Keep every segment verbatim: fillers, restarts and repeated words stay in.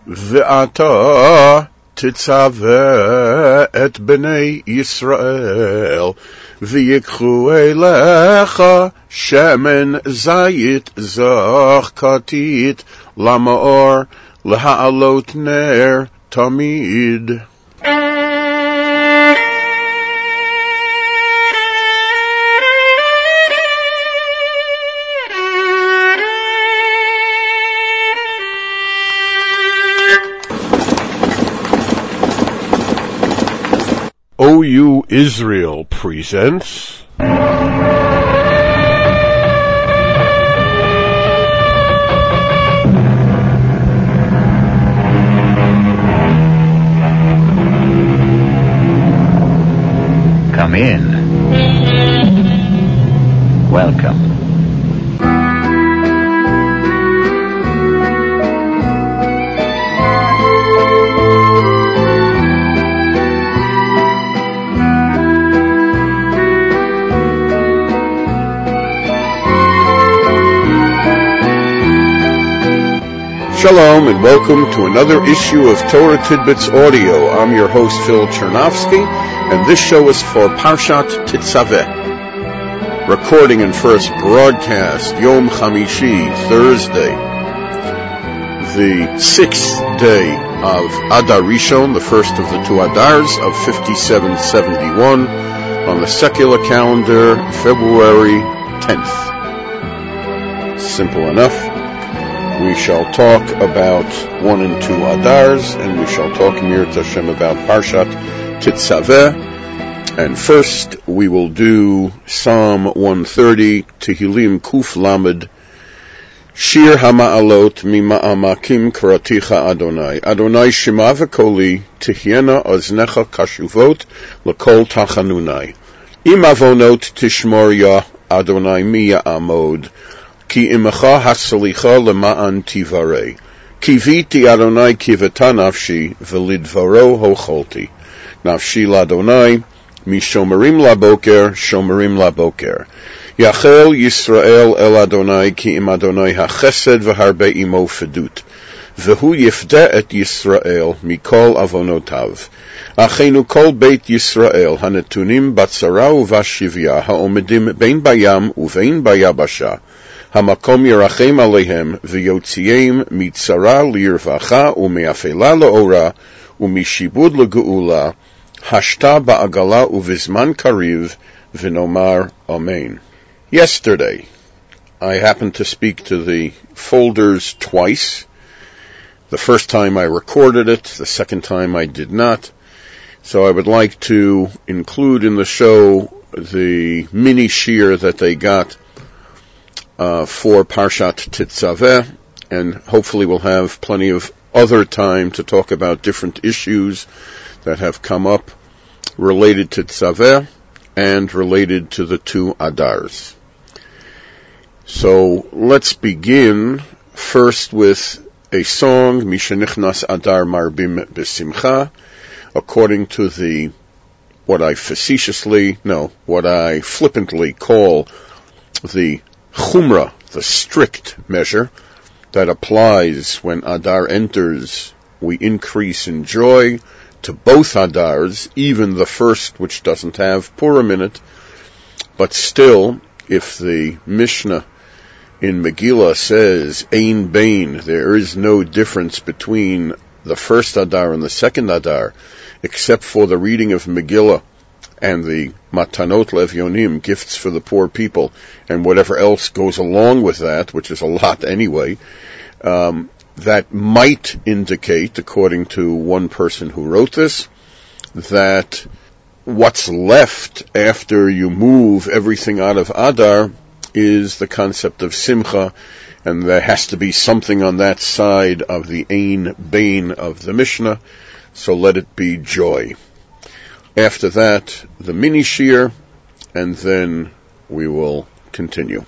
ואתה תצווה את בני ישראל, ויקחו אליך שמן זית זך כתית למאור, להעלות נר תמיד. O U Israel presents Come in. Welcome. Shalom and welcome to another issue of Torah Tidbits Audio. I'm your host Phil Chernovsky, and this show is for Parshat Tetzaveh. Recording and first broadcast Yom Chamishi, Thursday, the sixth day of Adar Rishon, the first of the two Adars of fifty-seven seventy-one, on the secular calendar, February tenth. Simple enough. We shall talk about one and two Adars, and we shall talk Mirat Hashem about Parshat Tetzaveh. And first, we will do Psalm one thirty, Tehillim Kuf Lamed, Shir HaMa'alot Mima'amakim Karaticha Adonai. Adonai Shema V'Koli, Tihyena Oznecha Kashuvot, L'Kol Tachanunai. Im Avonot Tishmor Ya, Adonai Mi Ya'amod. Ki imecha hasalicha lema'an tivarei. Kiviti Adonai kiveta nafshi, velidvaro hocholti. Nafshi ladonai, mi shomerim laboker, shomerim laboker. Yachel Yisrael el Adonai, ki im Adonai hachesed v'harbe imo fedut. Vehu yifde et Yisrael, mikol avonotav. Achenu kol beit Yisrael, hanetunim batzara uvashivya, haomedim bein bayam uvein bayabasha. Hamakom yerachem alehem v'yotziim mitzara lirvacha umeafela laora umishibud legeula hashta ba'agala uvizman kariv v'nomar amen. Yesterday, I happened to speak to the folders twice. The first time I recorded it, the second time I did not. So I would like to include in the show the mini shir that they got Uh, for Parshat Tetzaveh, and hopefully we'll have plenty of other time to talk about different issues that have come up related to Tetzaveh and related to the two Adars. So let's begin first with a song, Mishenichnas Adar Marbim Besimcha, according to the, what I facetiously, no, what I flippantly call the Chumrah, the strict measure that applies when Adar enters. We increase in joy to both Adars, even the first which doesn't have Purim in it. But still, if the Mishnah in Megillah says, Ein Bain, there is no difference between the first Adar and the second Adar, except for the reading of Megillah and the Matanot Levyonim, gifts for the poor people, and whatever else goes along with that, which is a lot anyway, um, that might indicate, according to one person who wrote this, that what's left after you move everything out of Adar is the concept of Simcha, and there has to be something on that side of the Ein Bain of the Mishnah, so let it be joy. After that, the mini shir, and then we will continue.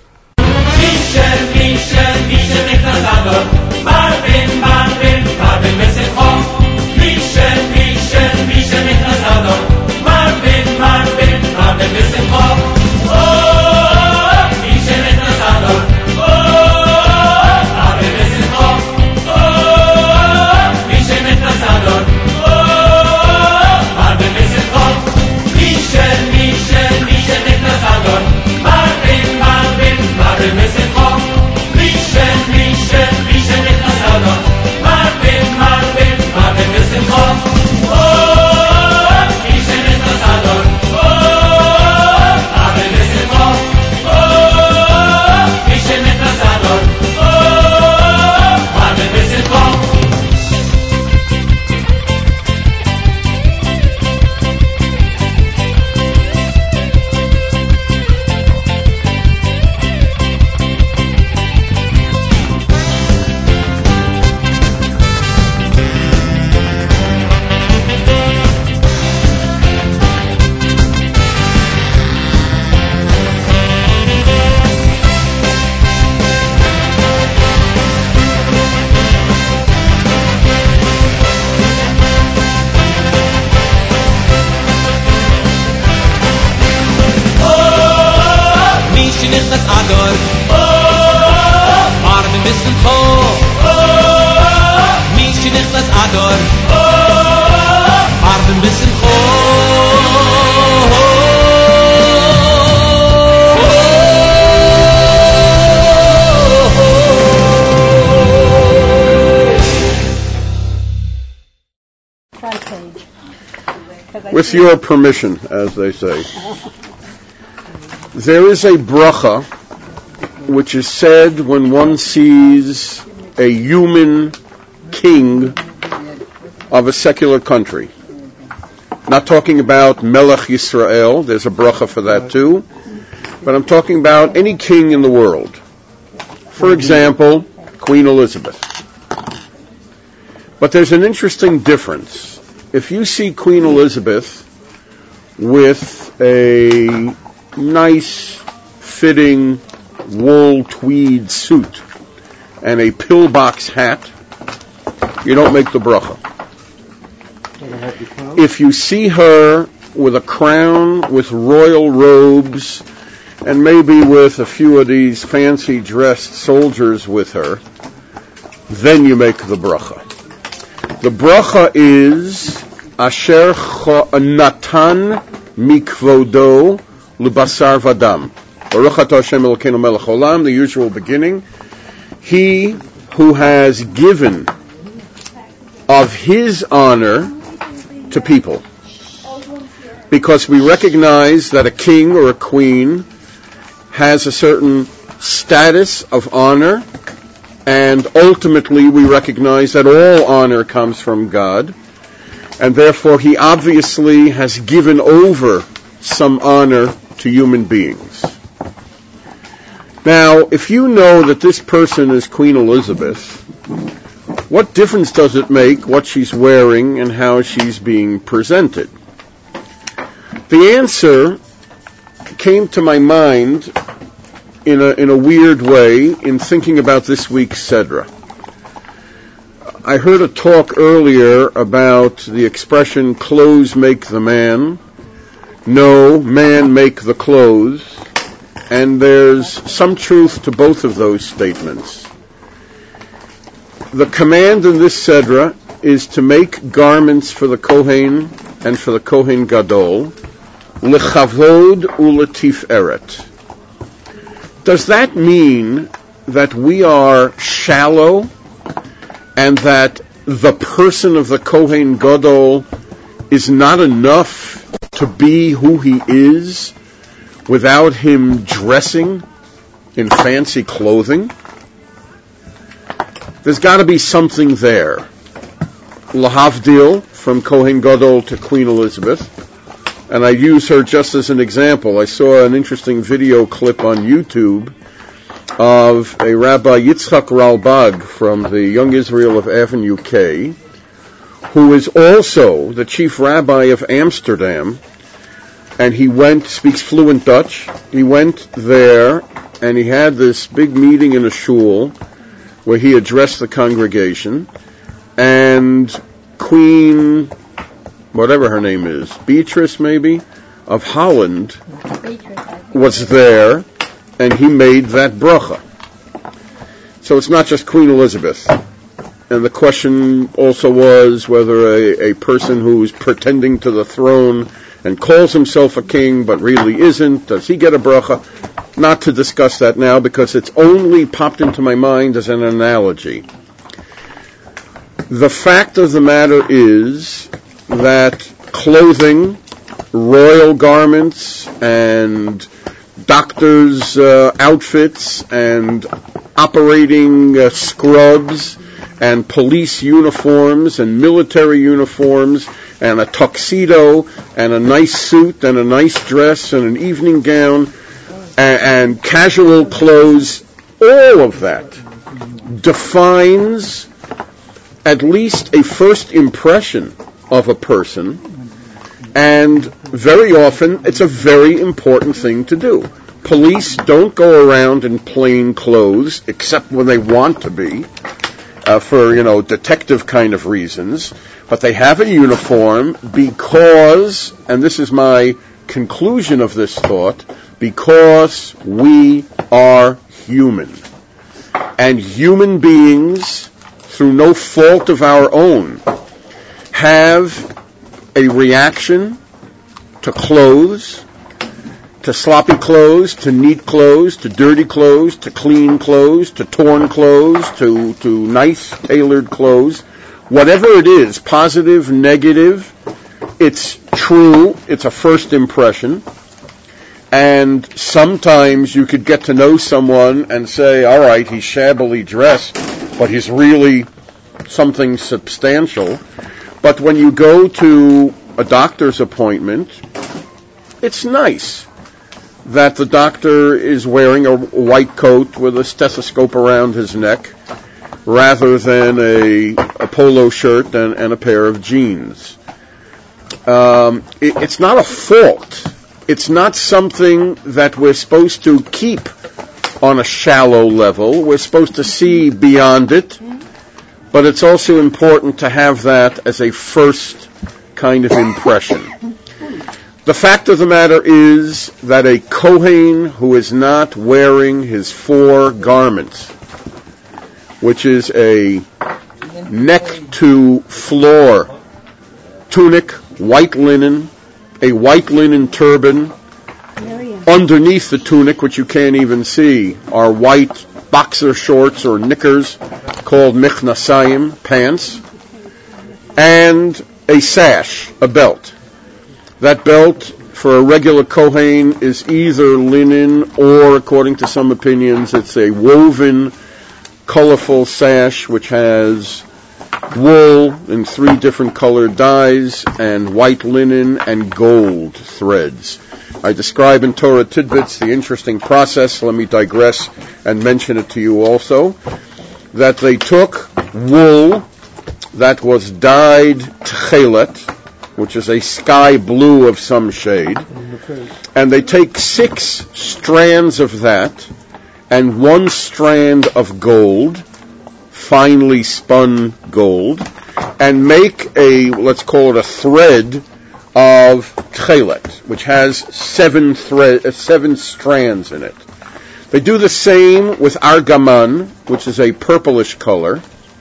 With your permission, as they say. There is a bracha which is said when one sees a human king of a secular country. Not talking about Melech Yisrael, there's a bracha for that too, but I'm talking about any king in the world. For example, Queen Elizabeth. But there's an interesting difference. If you see Queen Elizabeth with a nice fitting wool tweed suit and a pillbox hat, you don't make the bracha. If you see her with a crown, with royal robes, and maybe with a few of these fancy dressed soldiers with her, then you make the bracha. The bracha is Asher Natan Mikvodo L'Basar Vadam. Baruch atah Hashem Elokeinu melech olam, the usual beginning. He who has given of his honor to people. Because we recognize that a king or a queen has a certain status of honor, and ultimately we recognize that all honor comes from God, and therefore he obviously has given over some honor to human beings. Now, if you know that this person is Queen Elizabeth, what difference does it make what she's wearing and how she's being presented? The answer came to my mind in a in a weird way in thinking about this week's Sedra. I heard a talk earlier about the expression, clothes make the man. No, man make the clothes. And there's some truth to both of those statements. The command in this Sedra is to make garments for the Kohen and for the Kohen Gadol, lechavod uletiferet. Does that mean that we are shallow and that the person of the Kohen Gadol is not enough to be who he is without him dressing in fancy clothing? There's got to be something there. Lahavdil, from Kohen Gadol to Queen Elizabeth, and I use her just as an example. I saw an interesting video clip on YouTube of a Rabbi Yitzchak Ralbag from the Young Israel of Avenue K, who is also the chief rabbi of Amsterdam, and he went, speaks fluent Dutch. He went there, and he had this big meeting in a shul where he addressed the congregation, and Queen, whatever her name is, Beatrice maybe, of Holland, was there, and he made that bracha. So it's not just Queen Elizabeth. And the question also was whether a, a person who's pretending to the throne and calls himself a king but really isn't, does he get a bracha? Not to discuss that now because it's only popped into my mind as an analogy. The fact of the matter is that clothing, royal garments, and doctors' uh, outfits, and operating uh, scrubs, and police uniforms, and military uniforms, and a tuxedo, and a nice suit, and a nice dress, and an evening gown, and, and casual clothes, all of that defines at least a first impression of a person, and very often it's a very important thing to do. Police don't go around in plain clothes, except when they want to be, uh, for, you know, detective kind of reasons, but they have a uniform because, and this is my conclusion of this thought, because we are human. And human beings, through no fault of our own, have a reaction to clothes, to sloppy clothes, to neat clothes, to dirty clothes, to clean clothes, to torn clothes, to, to nice tailored clothes. Whatever it is, positive, negative, it's true, it's a first impression, and sometimes you could get to know someone and say, all right, he's shabbily dressed, but he's really something substantial. But when you go to a doctor's appointment, it's nice that the doctor is wearing a white coat with a stethoscope around his neck rather than a, a polo shirt and, and a pair of jeans. Um, it, it's not a fault. It's not something that we're supposed to keep on a shallow level. We're supposed to see beyond it. But it's also important to have that as a first kind of impression. The fact of the matter is that a Kohen who is not wearing his four garments, which is a neck-to-floor tunic, white linen, a white linen turban, underneath the tunic, which you can't even see, are white boxer shorts or knickers called michnasayim, pants, and a sash, a belt. That belt for a regular Kohen is either linen or, according to some opinions, it's a woven, colorful sash which has wool in three different colored dyes and white linen and gold threads. I describe in Torah Tidbits the interesting process. Let me digress and mention it to you also. That they took wool that was dyed tchelet, which is a sky blue of some shade, and they take six strands of that and one strand of gold, finely spun gold, and make a, let's call it a thread of tchelet, which has seven thread, uh, seven strands in it. They do the same with argaman, which is a purplish color.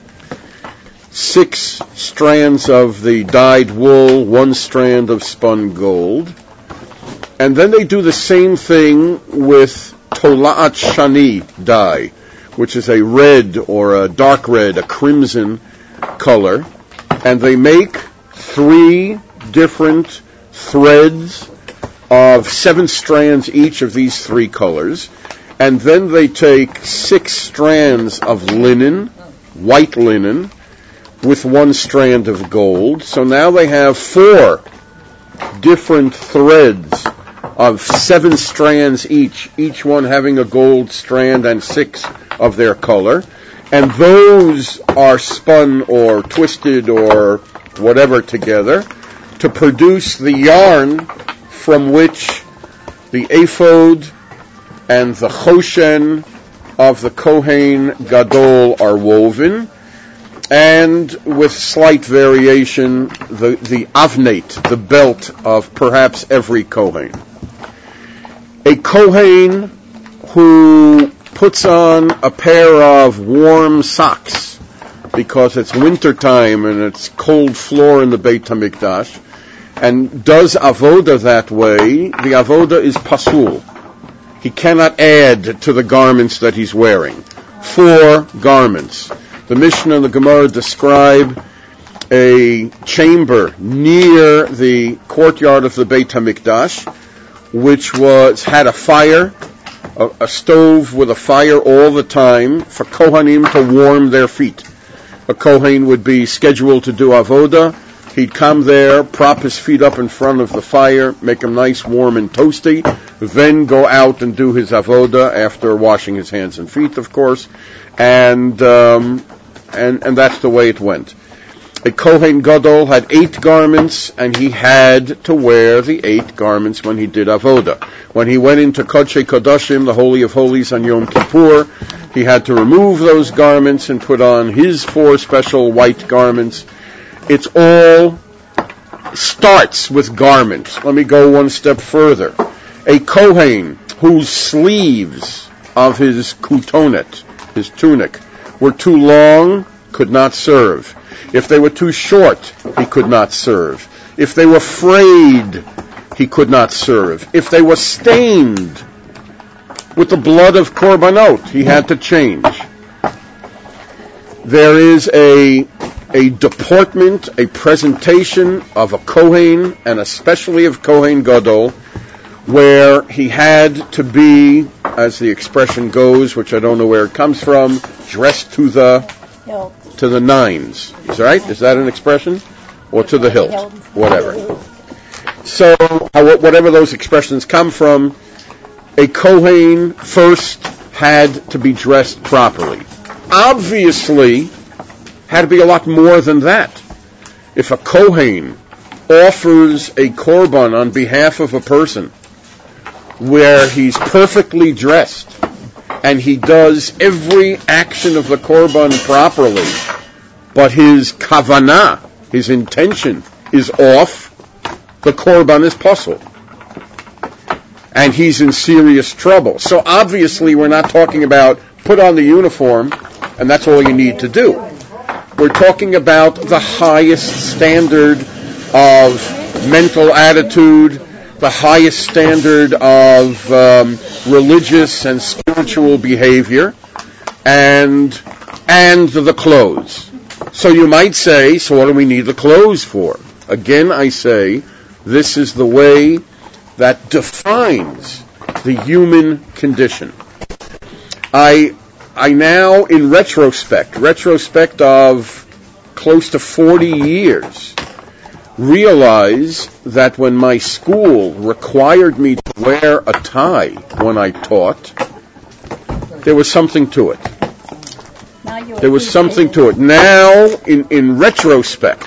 Six strands of the dyed wool, one strand of spun gold. And then they do the same thing with tola'at shani dye, which is a red or a dark red, a crimson color. And they make three different threads of seven strands each of these three colors. And then they take six strands of linen, white linen, with one strand of gold. So now they have four different threads of seven strands each, each one having a gold strand and six of their color. And those are spun or twisted or whatever together to produce the yarn from which the ephod and the choshen of the Kohen Gadol are woven, and with slight variation, the, the avnate, the belt of perhaps every Kohen. A Kohen who puts on a pair of warm socks because it's wintertime and it's cold floor in the Beit HaMikdash, and does avoda that way, the avoda is pasul. He cannot add to the garments that he's wearing. Four garments. The Mishnah and the Gemara describe a chamber near the courtyard of the Beit HaMikdash, which was had a fire, a, a stove with a fire all the time for Kohanim to warm their feet. A Kohen would be scheduled to do avoda. He'd come there, prop his feet up in front of the fire, make them nice, warm, and toasty, then go out and do his avoda after washing his hands and feet, of course, and um, and and that's the way it went. A Kohen Gadol had eight garments, and he had to wear the eight garments when he did avoda. When he went into Kodshei Kodashim, the Holy of Holies, on Yom Kippur, he had to remove those garments and put on his four special white garments. It's all starts with garments. Let me go one step further. A Kohen whose sleeves of his kutonet, his tunic, were too long, could not serve. If they were too short, he could not serve. If they were frayed, he could not serve. If they were stained with the blood of korbanot, he had to change. There is a a deportment, a presentation of a Kohen, and especially of Kohen Gadol, where he had to be, as the expression goes, which I don't know where it comes from, dressed to the to the nines. Is that right? Is that an expression? Or to the hilt? Whatever. So, whatever those expressions come from, a Kohen first had to be dressed properly. Obviously, had to be a lot more than that. If a Kohen offers a korban on behalf of a person where he's perfectly dressed and he does every action of the korban properly, but his kavanah, his intention, is off, the korban is puzzled. And he's in serious trouble. So obviously we're not talking about put on the uniform and that's all you need to do. We're talking about the highest standard of mental attitude, the highest standard of um, religious and spiritual behavior, and and the clothes. So you might say, so what do we need the clothes for? Again, I say, this is the way that defines the human condition. I I now, in retrospect, retrospect of close to forty years, realize that when my school required me to wear a tie when I taught, there was something to it. There was something to it. Now, in, in retrospect,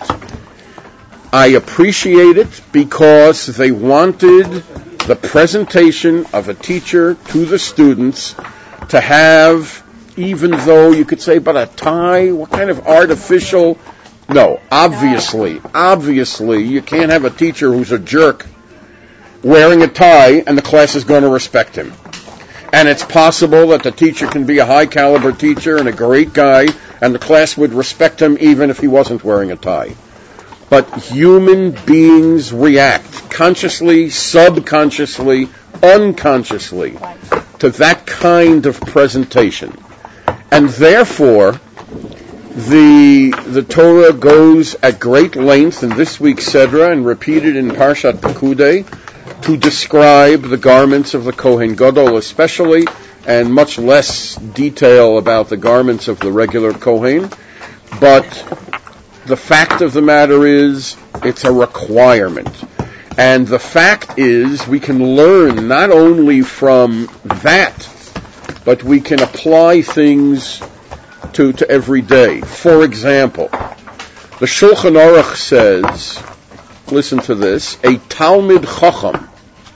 I appreciate it because they wanted the presentation of a teacher to the students to have, even though you could say, but a tie, what kind of artificial... No, obviously, obviously, you can't have a teacher who's a jerk wearing a tie and the class is going to respect him. And it's possible that the teacher can be a high-caliber teacher and a great guy, and the class would respect him even if he wasn't wearing a tie. But human beings react consciously, subconsciously, unconsciously to that kind of presentation. And therefore, the the Torah goes at great length in this week's Sedra and repeated in Parshat Pekudei to describe the garments of the Kohen Gadol especially, and much less detail about the garments of the regular Kohen. But the fact of the matter is, it's a requirement. And the fact is, we can learn not only from that, but we can apply things to, to every day. For example, the Shulchan Aruch says, listen to this, a Talmid Chacham,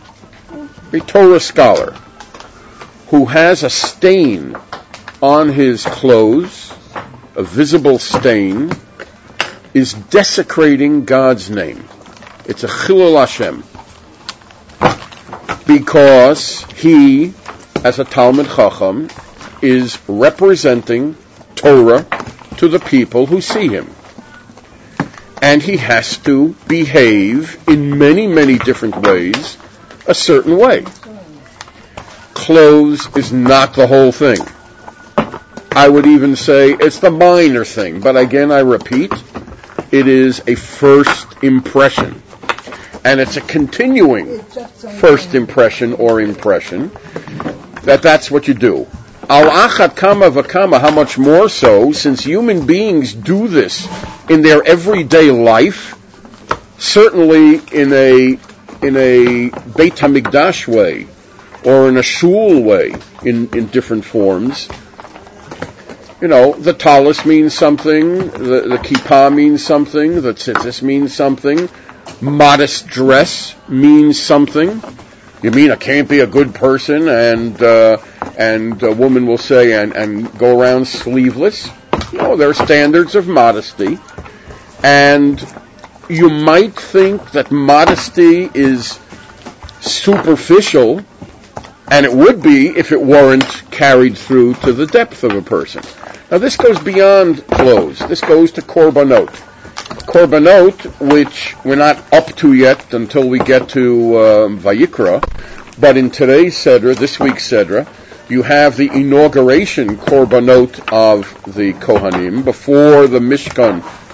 a Torah scholar, who has a stain on his clothes, a visible stain, is desecrating God's name. It's a Chilul Hashem. Because he, as a Talmid Chacham, is representing Torah to the people who see him. And he has to behave in many, many different ways a certain way. Clothes is not the whole thing. I would even say it's the minor thing, but again, I repeat, it is a first impression. And it's a continuing first impression or impression that that's what you do. Al achat kama v'kama, how much more so, since human beings do this in their everyday life, certainly in a in a Beit HaMikdash way, or in a shul way, in, in different forms. You know, the talis means something, the, the kippah means something, the tzitzis means something, modest dress means something. You mean I can't be a good person and uh, and a woman will say and, and go around sleeveless? No, there are standards of modesty. And you might think that modesty is superficial, and it would be if it weren't carried through to the depth of a person. Now this goes beyond clothes. This goes to korbanot. Korbanot, which we're not up to yet until we get to um, Vayikra, but in today's Sedra, this week's Sedra, you have the inauguration korbanot of the Kohanim before the Mishkan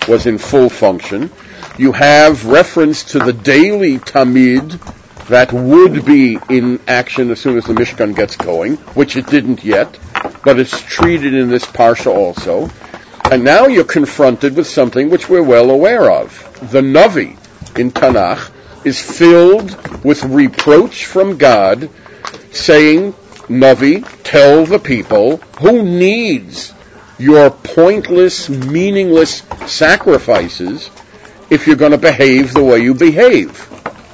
was in full function. You have reference to the daily Tamid that would be in action as soon as the Mishkan gets going, which it didn't yet, but it's treated in this Parsha also. And now you're confronted with something which we're well aware of. The Navi in Tanakh is filled with reproach from God, saying, Navi, tell the people, who needs your pointless, meaningless sacrifices if you're going to behave the way you behave?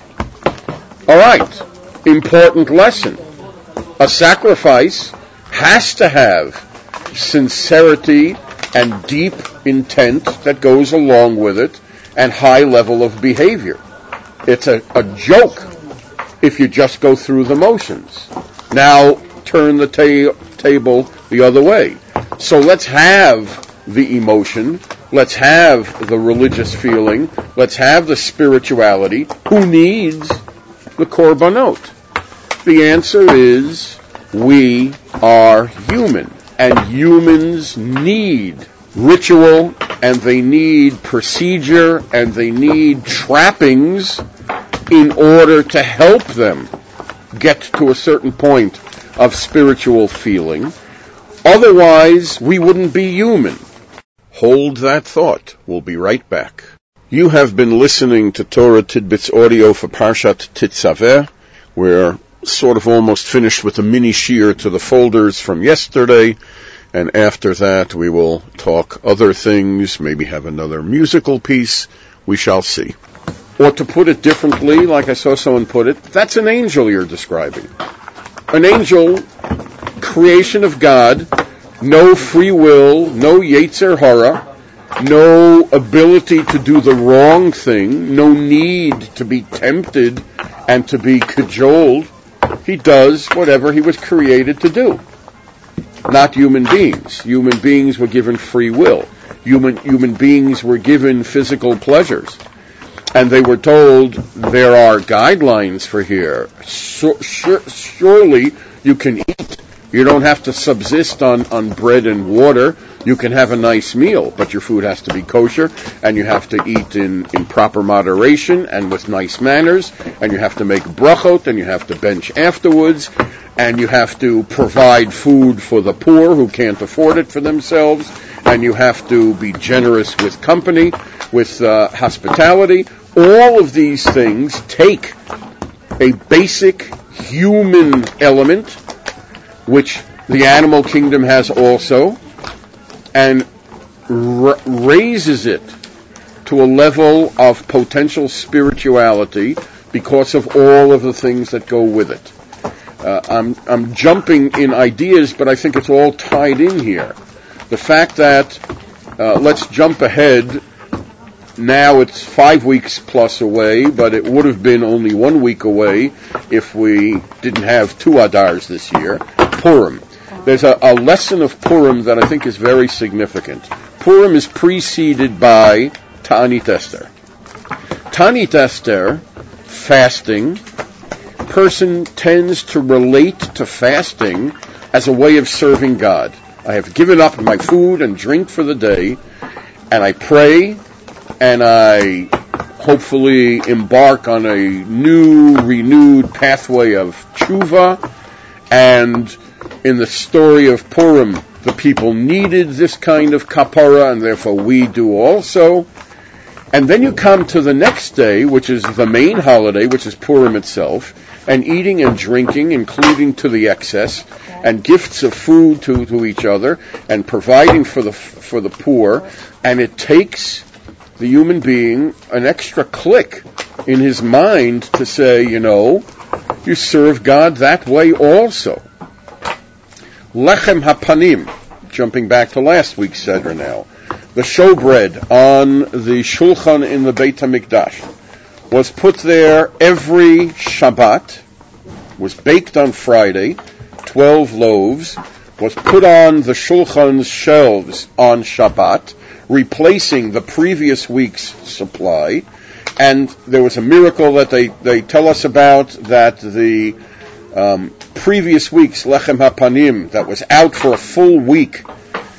All right, important lesson. A sacrifice has to have sincerity and deep intent that goes along with it, and high level of behavior. It's a, a joke if you just go through the motions. Now turn the ta- table the other way. So let's have the emotion, let's have the religious feeling, let's have the spirituality. Who needs the korbanot? The answer is, we are human, and humans need ritual, and they need procedure, and they need trappings in order to help them get to a certain point of spiritual feeling. Otherwise, we wouldn't be human. Hold that thought. We'll be right back. You have been listening to Torah Tidbits audio for Parshat Tetzaveh. We're sort of almost finished with a mini shir to the folders from yesterday, and after that we will talk other things, maybe have another musical piece. We shall see. Or to put it differently, like I saw someone put it, that's an angel you're describing. An angel, creation of God, no free will, no Yetzer Hara, no ability to do the wrong thing, no need to be tempted and to be cajoled. He does whatever he was created to do. Not human beings. Human beings were given free will. Human human beings were given physical pleasures. And they were told, there are guidelines for here. So, sure, surely you can eat. You don't have to subsist on, on bread and water. You can have a nice meal, but your food has to be kosher, and you have to eat in, in proper moderation and with nice manners, and you have to make brachot, and you have to bench afterwards, and you have to provide food for the poor who can't afford it for themselves, and you have to be generous with company, with uh, hospitality. All of these things take a basic human element, which the animal kingdom has also, and r- raises it to a level of potential spirituality because of all of the things that go with it. Uh, I'm, I'm jumping in ideas, but I think it's all tied in here. The fact that, uh, let's jump ahead. Now it's five weeks plus away, but it would have been only one week away if we didn't have two Adars this year. Purim. There's a, a lesson of Purim that I think is very significant. Purim is preceded by Ta'anit Esther. Ta'anit Esther, fasting, person tends to relate to fasting as a way of serving God. I have given up my food and drink for the day, and I pray, and I hopefully embark on a new, renewed pathway of tshuva. And in the story of Purim, the people needed this kind of kapara, and therefore we do also. And then you come to the next day, which is the main holiday, which is Purim itself, and eating and drinking, including to the excess, and gifts of food to, to each other, and providing for the for the poor. And it takes the human being an extra click in his mind to say, you know, you serve God that way also. Lechem hapanim, jumping back to last week's Seder now. The showbread on the shulchan in the Beit HaMikdash was put there every Shabbat, was baked on Friday, twelve loaves, was put on the shulchan's shelves on Shabbat, replacing the previous week's supply. And there was a miracle that they, they tell us about, that the um, previous week's Lechem HaPanim, that was out for a full week,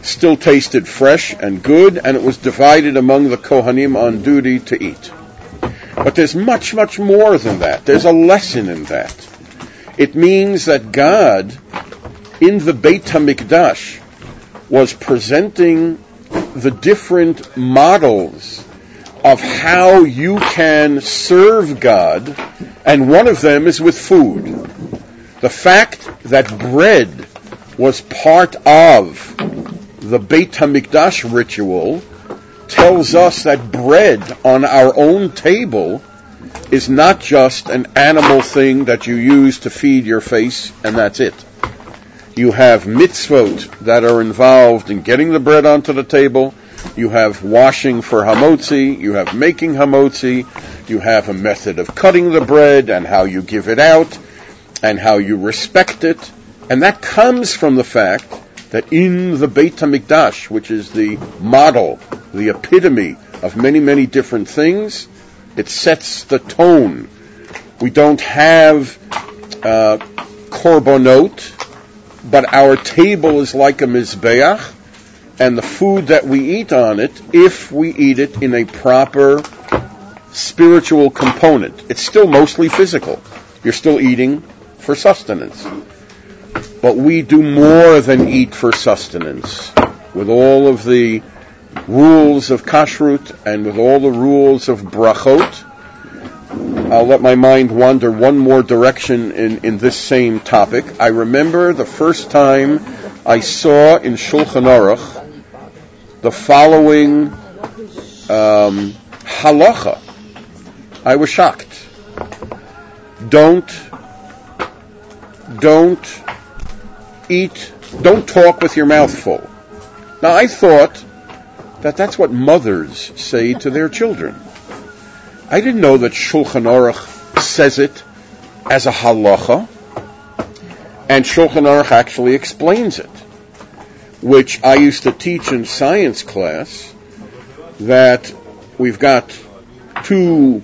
still tasted fresh and good, and it was divided among the Kohanim on duty to eat. But there's much, much more than that. There's a lesson in that. It means that God, in the Beit HaMikdash, was presenting the different models of how you can serve God, and one of them is with food. The fact that bread was part of the Beit HaMikdash ritual tells us that bread on our own table is not just an animal thing that you use to feed your face and that's it. You have mitzvot that are involved in getting the bread onto the table. You have washing for hamotzi. You have making hamotzi. You have a method of cutting the bread and how you give it out and how you respect it. And that comes from the fact that in the Beit HaMikdash, which is the model, the epitome of many, many different things, it sets the tone. We don't have uh, korbanot, but our table is like a mizbeach, and the food that we eat on it, if we eat it in a proper spiritual component, it's still mostly physical. You're still eating for sustenance. But we do more than eat for sustenance. With all of the rules of kashrut and with all the rules of brachot, I'll let my mind wander one more direction in, in this same topic. I remember the first time I saw in Shulchan Aruch the following um, halacha. I was shocked. Don't, don't eat, don't talk with your mouth full. Now, I thought that that's what mothers say to their children. I didn't know that Shulchan Aruch says it as a halacha, and Shulchan Aruch actually explains it, which I used to teach in science class, that we've got two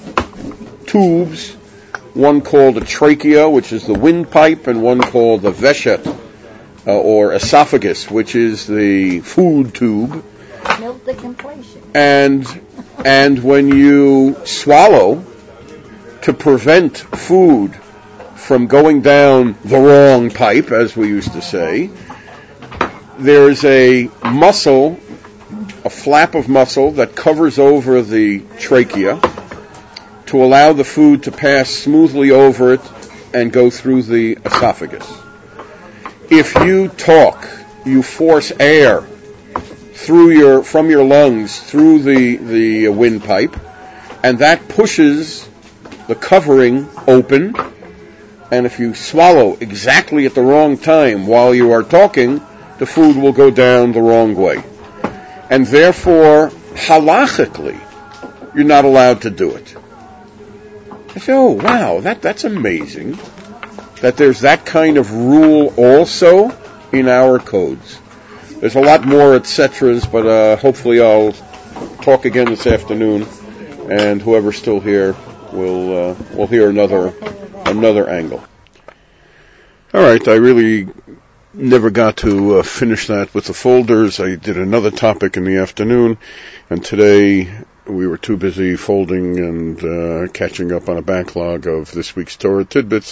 tubes, one called a trachea, which is the windpipe, and one called the veshet, uh, or esophagus, which is the food tube. Milk the completion. And and when you swallow, to prevent food from going down the wrong pipe, as we used to say, there's a muscle, a flap of muscle that covers over the trachea to allow the food to pass smoothly over it and go through the esophagus. If you talk, you force air through your from your lungs through the the windpipe, and that pushes the covering open. And if you swallow exactly at the wrong time while you are talking, the food will go down the wrong way. And therefore, halachically, you're not allowed to do it. I say, oh, wow, that, that's amazing that there's that kind of rule also in our codes. There's a lot more et ceteras, but uh, hopefully I'll talk again this afternoon, and whoever's still here will uh, will hear another another angle. All right, I really never got to uh, finish that with the folders. I did another topic in the afternoon, and today we were too busy folding and uh, catching up on a backlog of this week's Torah tidbits,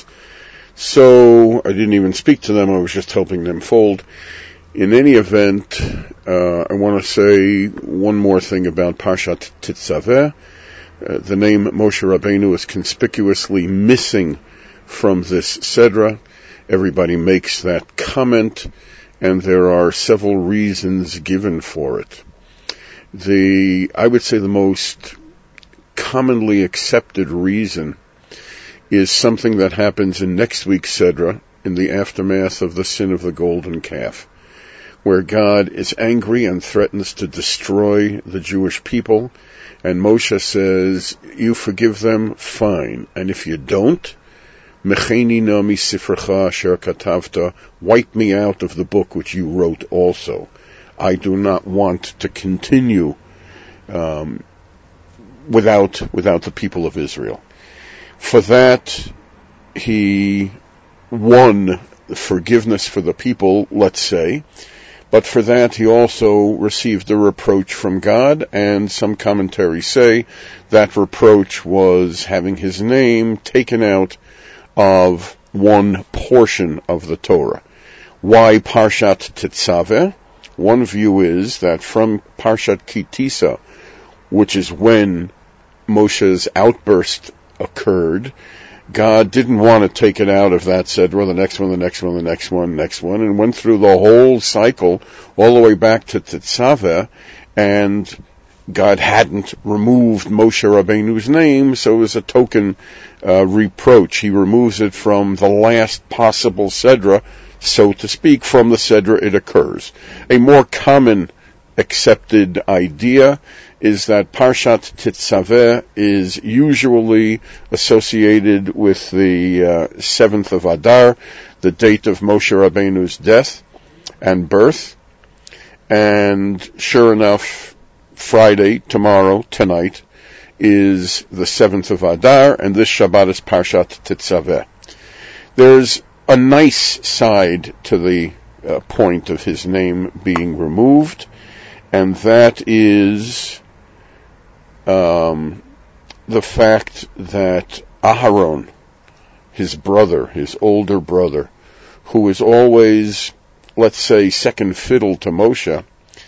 so I didn't even speak to them. I was just helping them fold. In any event, uh, I want to say one more thing about Parshat Tetzaveh. Uh, the name Moshe Rabbeinu is conspicuously missing from this Sedra. Everybody makes that comment, and there are several reasons given for it. The, I would say the most commonly accepted reason is something that happens in next week's Sedra, in the aftermath of the sin of the golden calf, where God is angry and threatens to destroy the Jewish people, and Moshe says, you forgive them, fine, and if you don't, Mecheni na mi sifrecha asher katavta, wipe me out of the book which you wrote also. I do not want to continue um, without without the people of Israel. For that, he won forgiveness for the people, let's say, But for that, he also received a reproach from God, and some commentaries say that reproach was having his name taken out of one portion of the Torah. Why Parshat Tetzaveh? One view is that from Parshat Kitisa, which is when Moshe's outburst occurred, God didn't want to take it out of that Sedra, the next one, the next one, the next one, next one, and went through the whole cycle all the way back to Tetzaveh, and God hadn't removed Moshe Rabbeinu's name, so it was a token uh, reproach. He removes it from the last possible Sedra, so to speak, from the Sedra it occurs. A more common accepted idea is that Parshat Tetzaveh is usually associated with the uh, seventh of Adar, the date of Moshe Rabbeinu's death and birth. And sure enough, Friday, tomorrow, tonight, is the seventh of Adar, and this Shabbat is Parshat Tetzaveh. There's a nice side to the uh, point of his name being removed, and that is um, the fact that Aharon, his brother, his older brother, who is always, let's say, second fiddle to Moshe,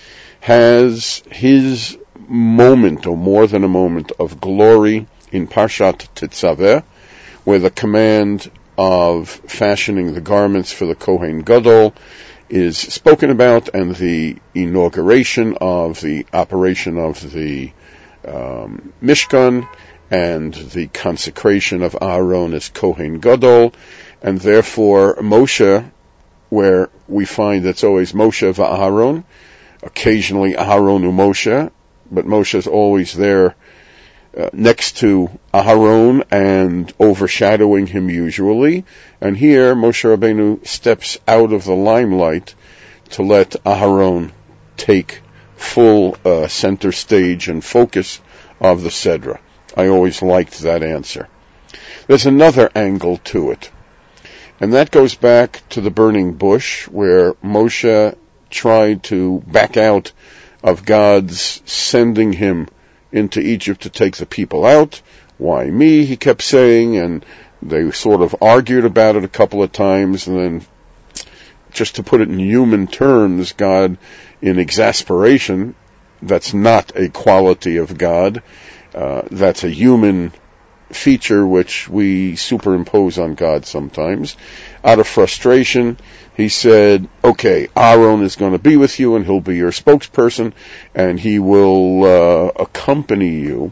has his moment, or more than a moment, of glory in Parshat Tetzaveh, where the command of fashioning the garments for the Kohen Gadol is spoken about, and the inauguration of the operation of the um, Mishkan, and the consecration of Aaron as Kohen Gadol, and therefore Moshe, where we find it's always Moshe v'Aaron, occasionally Aaron u Moshe, but Moshe is always there uh, next to Aharon and overshadowing him usually. And here Moshe Rabbeinu steps out of the limelight to let Aharon take full uh, center stage and focus of the Sedra. I always liked that answer. There's another angle to it, and that goes back to the burning bush, where Moshe tried to back out of God's sending him into Egypt to take the people out. Why me, he kept saying, and they sort of argued about it a couple of times, and then, just to put it in human terms, God, in exasperation, that's not a quality of God, uh, that's a human feature which we superimpose on God sometimes. Out of frustration, he said, okay, Aaron is going to be with you, and he'll be your spokesperson, and he will uh, accompany you.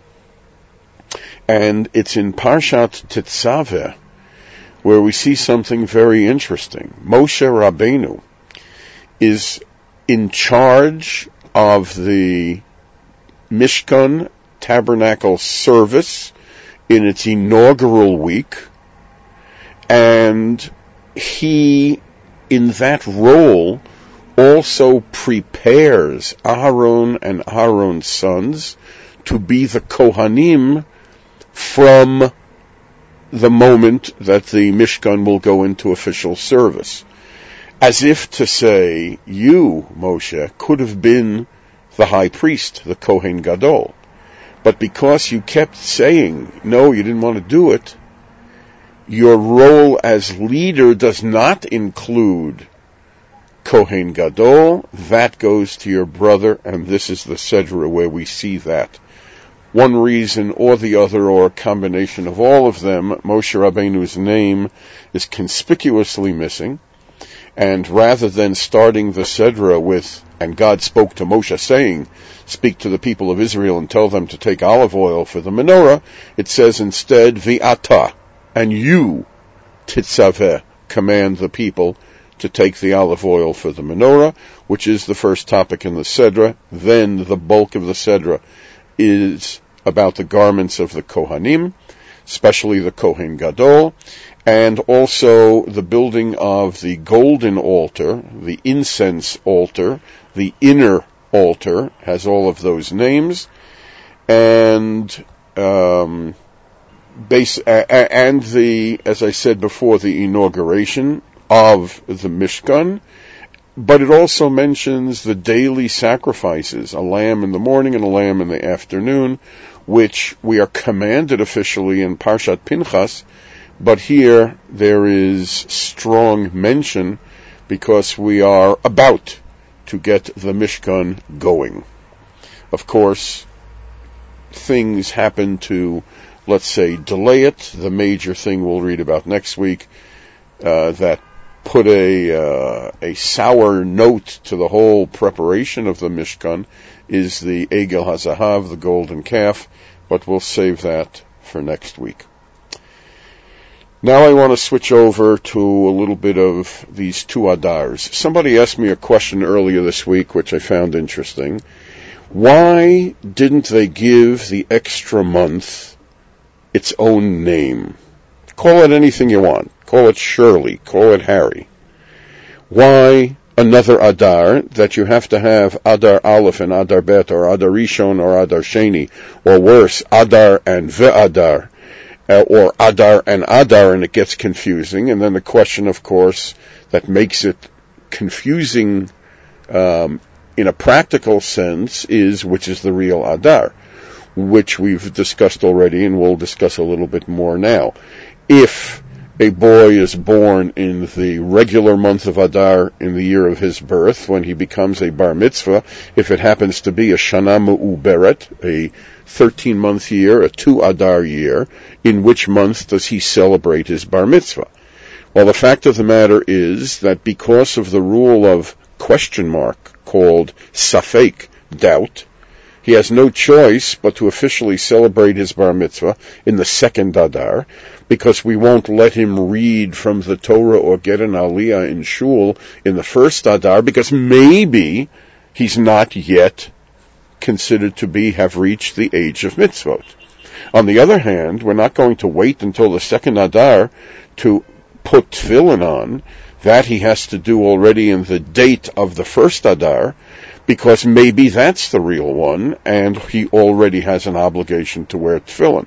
And it's in Parshat Tetzaveh where we see something very interesting. Moshe Rabbeinu is in charge of the Mishkan tabernacle service in its inaugural week, and he, in that role, also prepares Aharon and Aharon's sons to be the Kohanim from the moment that the Mishkan will go into official service. As if to say, you, Moshe, could have been the high priest, the Kohen Gadol. But because you kept saying, no, you didn't want to do it, your role as leader does not include Kohen Gadol. That goes to your brother, and this is the Sedra where we see that. One reason or the other, or a combination of all of them, Moshe Rabbeinu's name is conspicuously missing, and rather than starting the Sedra with, and God spoke to Moshe saying, speak to the people of Israel and tell them to take olive oil for the menorah, it says instead, V'ata, and you, Tetzaveh, command the people to take the olive oil for the menorah, which is the first topic in the Sedra. Then the bulk of the Sedra is about the garments of the Kohanim, especially the Kohen Gadol, and also the building of the golden altar, the incense altar, the inner altar, has all of those names, and um, base, uh, and the, as I said before, the inauguration of the Mishkan, but it also mentions the daily sacrifices, a lamb in the morning and a lamb in the afternoon, which we are commanded officially in Parshat Pinchas, but here there is strong mention because we are about to get the Mishkan going. Of course, things happen to, let's say, delay it. The major thing we'll read about next week, uh, that put a uh, a sour note to the whole preparation of the Mishkan, is the Egel HaZahav, the golden calf, but we'll save that for next week. Now I want to switch over to a little bit of these two Adars. Somebody asked me a question earlier this week, which I found interesting. Why didn't they give the extra month its own name? Call it anything you want. Call it Shirley. Call it Harry. Why another Adar that you have to have Adar Aleph and Adar Bet, or Adar Rishon or Adar Sheni, or worse, Adar and Ve'adar, uh, or Adar and Adar, and it gets confusing. And then the question, of course, that makes it confusing um, in a practical sense is, which is the real Adar, which we've discussed already and we'll discuss a little bit more now. If a boy is born in the regular month of Adar in the year of his birth, when he becomes a bar mitzvah, if it happens to be a Shana Me'uberet, a thirteen-month year, a two Adar year, in which month does he celebrate his bar mitzvah? Well, the fact of the matter is that because of the rule of question mark called Safek, doubt, he has no choice but to officially celebrate his bar mitzvah in the second Adar, because we won't let him read from the Torah or get an aliyah in shul in the first Adar, because maybe he's not yet considered to be, have reached the age of mitzvot. On the other hand, we're not going to wait until the second Adar to put tefillin on. That he has to do already in the date of the first Adar, because maybe that's the real one, and he already has an obligation to wear tefillin.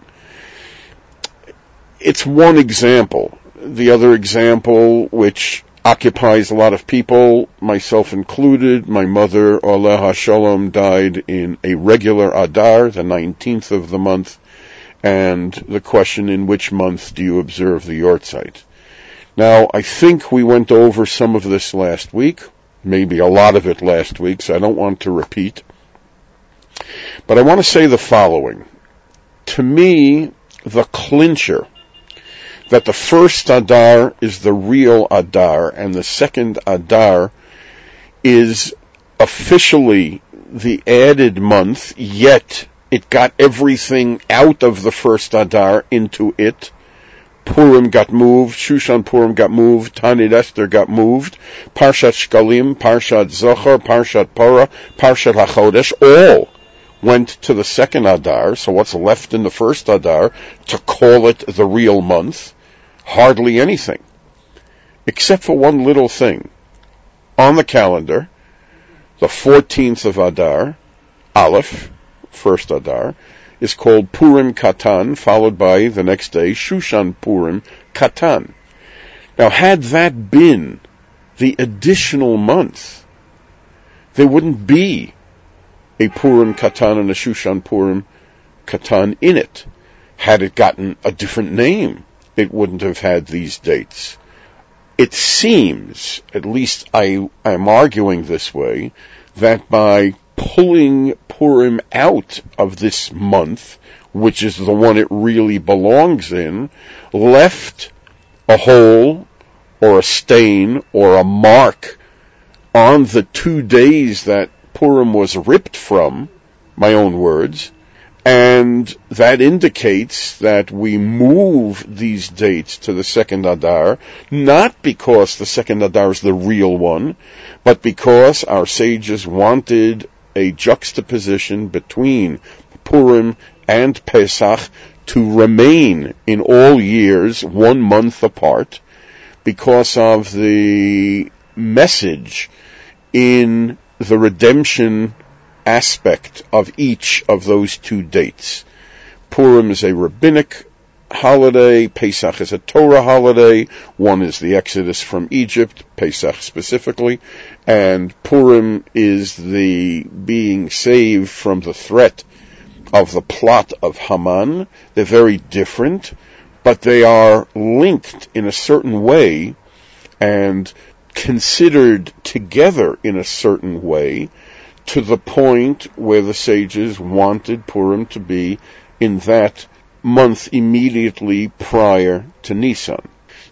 It's one example. The other example, which occupies a lot of people, myself included, my mother, Aleha Shalom, died in a regular Adar, the nineteenth of the month, and the question, in which month do you observe the Yortzeit? Now, I think we went over some of this last week, maybe a lot of it last week, so I don't want to repeat. But I want to say the following. To me, the clincher that the first Adar is the real Adar and the second Adar is officially the added month, yet it got everything out of the first Adar into it. Purim got moved, Shushan Purim got moved, Tanit Esther got moved, Parshat Shkalim, Parshat Zohar, Parshat Parah, Parshat HaChodesh, all went to the second Adar. So what's left in the first Adar to call it the real month? Hardly anything, except for one little thing. On the calendar, the fourteenth of Adar, Aleph, first Adar, is called Purim Katan, followed by, the next day, Shushan Purim Katan. Now, had that been the additional month, there wouldn't be a Purim Katan and a Shushan Purim Katan in it. Had it gotten a different name, it wouldn't have had these dates. It seems, at least I am arguing this way, that by pulling Purim out of this month, which is the one it really belongs in, left a hole or a stain or a mark on the two days that Purim was ripped from, my own words, and that indicates that we move these dates to the second Adar, not because the second Adar is the real one, but because our sages wanted a juxtaposition between Purim and Pesach to remain in all years one month apart, because of the message in the redemption aspect of each of those two dates. Purim is a rabbinic holiday. Pesach is a Torah holiday. One is the Exodus from Egypt, Pesach specifically, and Purim is the being saved from the threat of the plot of Haman. They're very different, but they are linked in a certain way and considered together in a certain way, to the point where the sages wanted Purim to be in that month immediately prior to Nisan.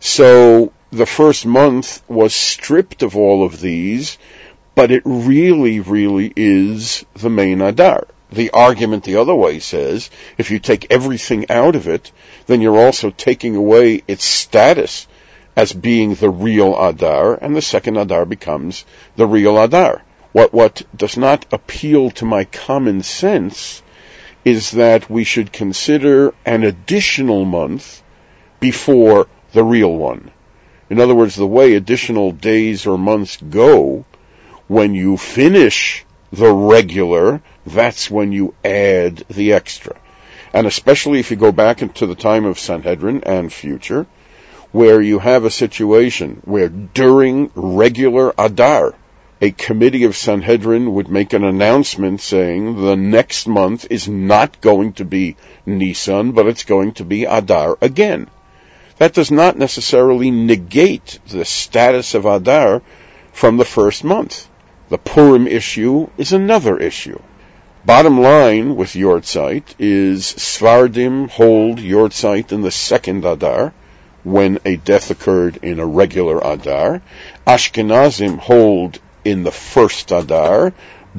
So the first month was stripped of all of these, but it really, really is the main Adar. The argument the other way says, if you take everything out of it, then you're also taking away its status as being the real Adar, and the second Adar becomes the real Adar. What, what does not appeal to my common sense is that we should consider an additional month before the real one. In other words, the way additional days or months go, when you finish the regular, that's when you add the extra. And especially if you go back into the time of Sanhedrin and future, where you have a situation where during regular Adar, a committee of Sanhedrin would make an announcement saying the next month is not going to be Nisan, but it's going to be Adar again. That does not necessarily negate the status of Adar from the first month. The Purim issue is another issue. Bottom line with Yortzeit is Sfardim hold Yortzeit in the second Adar, when a death occurred in a regular Adar. Ashkenazim hold in the first Adar,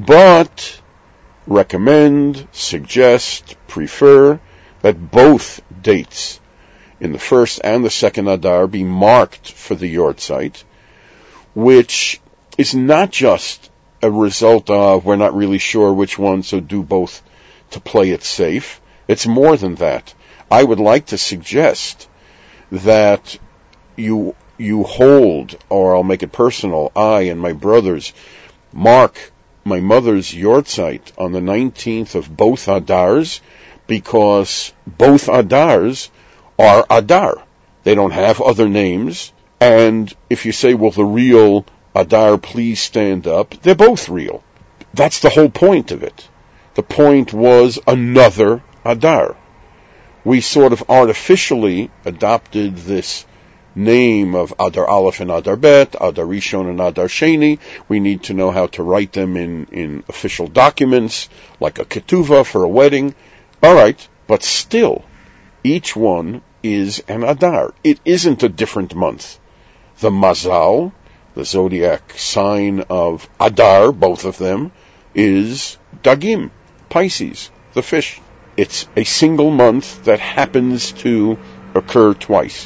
but recommend, suggest, prefer that both dates in the first and the second Adar be marked for the Yortzeit, which is not just a result of we're not really sure which one, so do both to play it safe. It's more than that. I would like to suggest that you you hold, or I'll make it personal, I and my brothers mark my mother's Yortzeit on the nineteenth of both Adars, because both Adars are Adar. They don't have other names, and if you say, well, the real Adar, please stand up, they're both real. That's the whole point of it. The point was another Adar. We sort of artificially adopted this name of Adar Aleph and Adar Bet, Adar Rishon and Adar Sheni. We need to know how to write them in, in official documents, like a ketuvah for a wedding. All right, but still, each one is an Adar. It isn't a different month. The Mazal, the zodiac sign of Adar, both of them, is Dagim, Pisces, the fish. It's a single month that happens to occur twice.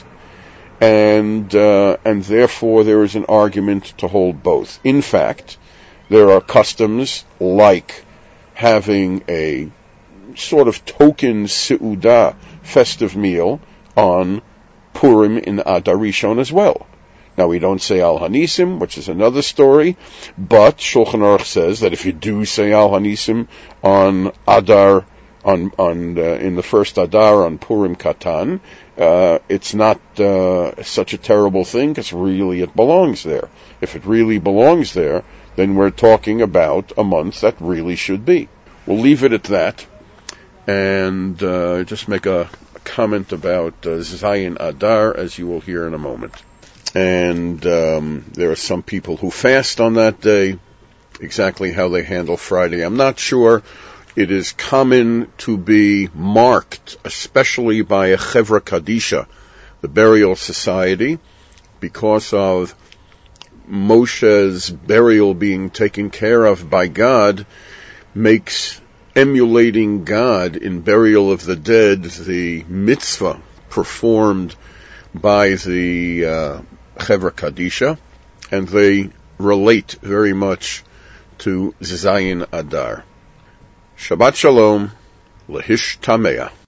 And uh, and therefore there is an argument to hold both. In fact, there are customs like having a sort of token Seudah, festive meal, on Purim in Adar Rishon as well. Now, we don't say Al Hanisim, which is another story, but Shulchan Aruch says that if you do say Al Hanisim on Adar, on on uh, in the first Adar on Purim Katan, uh, it's not uh, such a terrible thing, because really it belongs there. If it really belongs there, then we're talking about a month that really should be. We'll leave it at that, and uh, just make a, a comment about uh, Zayin Adar, as you will hear in a moment. And um, there are some people who fast on that day. Exactly how they handle Friday, I'm not sure. It is common to be marked, especially by a Chevra Kadisha, the burial society, because of Moshe's burial being taken care of by God, makes emulating God in burial of the dead the mitzvah performed by the uh, Chevra Kadisha, and they relate very much to Zayin Adar. Shabbat Shalom, Lehish Tameah.